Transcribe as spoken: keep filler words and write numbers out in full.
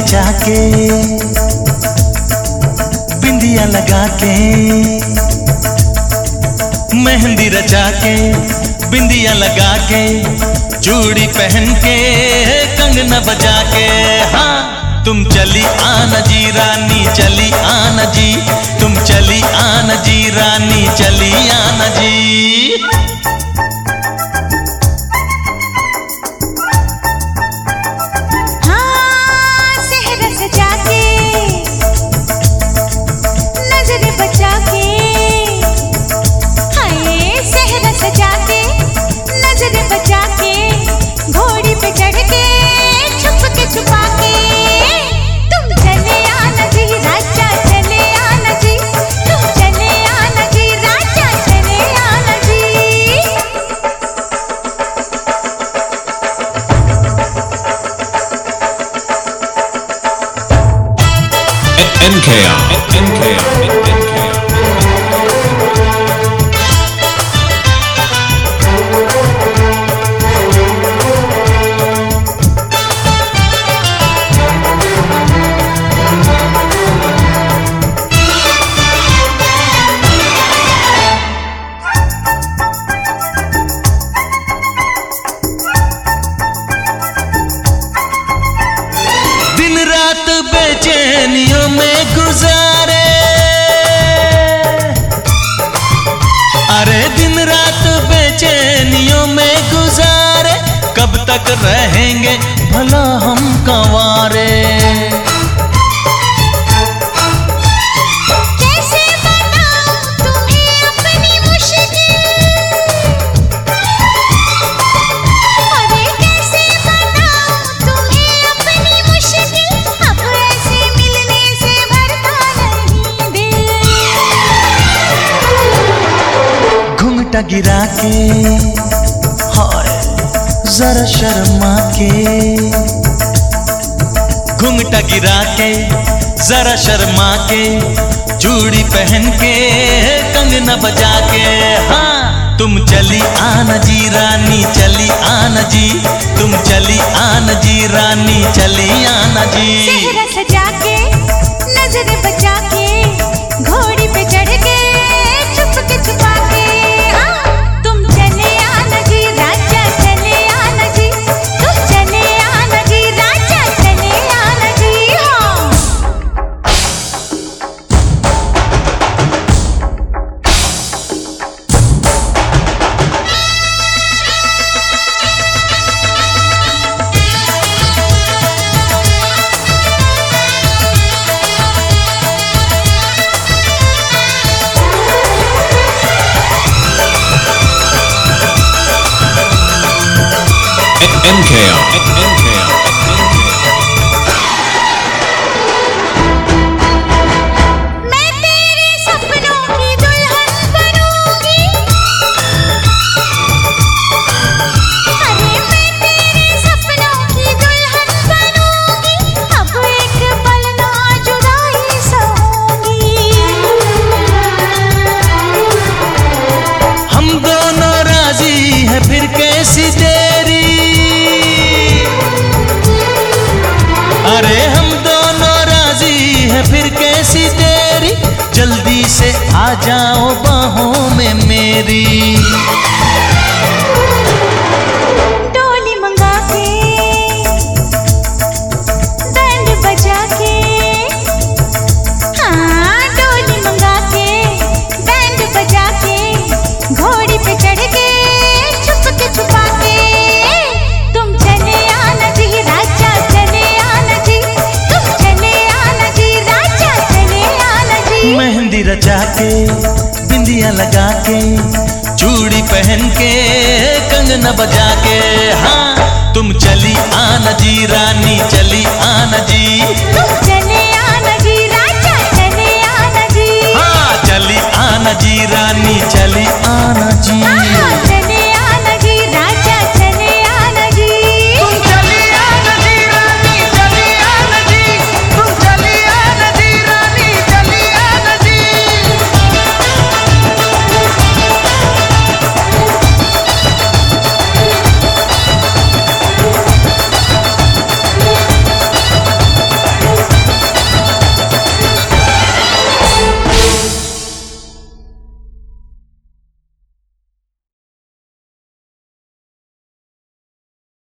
रचा के बिंदिया लगा के, मेहंदी रचा के बिंदिया लगा के, चूड़ी पहन के कंगना बजा के। हाँ तुम चली आना जी रानी, चली आना जी, तुम चली आना जी रानी, चली आना जी। हाँ सेहरा सजा के, नजर बचा के, हाय सेहरा सजा के, नजर बचा के, घोड़ी पे चढ़ के छुप के छुपा के, तुम चले आना जी राजा, चले आना जी, तुम चले आना जी राजा, चले आना जी। N K R, N K R, N K R. दिन रात बेचैनियों में गुजारे, अरे दिन रात बेचैनियों में गुजारे, कब तक रहेंगे भला हम कंवारे। कैसे बताऊं तुम्हें अपनी मुश्किल, अरे कैसे बताऊं तुम्हें अपनी मुश्किल, अब ऐसे मिलने से भरता नहीं दिल। घुंघटा गिरा के, हाय जरा शर्मा के, घुंघटा गिरा के जरा शर्मा के, चूड़ी पहन के कंगना बजा के। हाँ तुम चली आना जी रानी, चली आना जी, तुम चली आना जी रानी, चली आना जी। सेहरा सजा के, नजर बचा के, घोड़ी पे चढ़ के छुप के छुपा के, हाँ तुम चले आना जी राजा, चले आना जी, तुम चले आना जी राजा, चले आना जी। हाँ N K R, N K R, N K R. मैं तेरे सपनों की दुल्हन बनूंगी, अरे मैं तेरे सपनों की दुल्हन बनूंगी, अब एक पल ना जुदाई सहूंगी। हम दोनों राजी हैं फिर कैसी तेरी, अरे हम दोनों राजी हैं फिर कैसी तेरी, जल्दी से आ जाओ बाहों में मेरी। डोली मंगा के, बैंड बजा के, हाँ डोली मंगा के, बैंड बजा के, घोड़ी पे चढ़ के छुप के छुपा के, तुम चले आना जी राजा, चले आना जी, तुम चले आना जी राजा, चले आना जी। मेहंदी रचा के बिंदिया लगा के, चूड़ी पहन के कंगना बजा के। हाँ तुम चली आना जी रानी, चली आना जी, तुम चले आना जी राजा, चले आना जी। हाँ चली आना जी रानी, चली आना